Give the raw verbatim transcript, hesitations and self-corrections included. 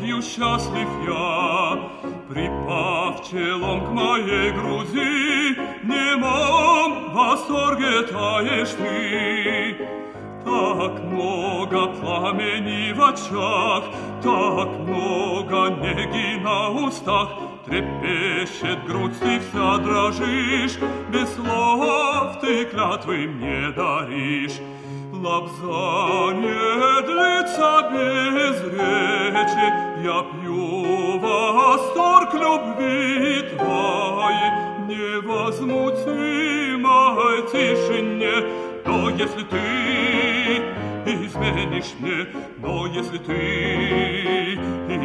любовью счастлив я. Припав челом к моей груди, в немом восторге таешь ты. Так много пламени в очах, так много неги на устах, трепещет грудь, ты вся дрожишь, без слов ты клятвы мне даришь. Лобзание длится без речи, я пью восторг любви твоей, невозмутимой тишине. Но если ты изменишь мне, но если ты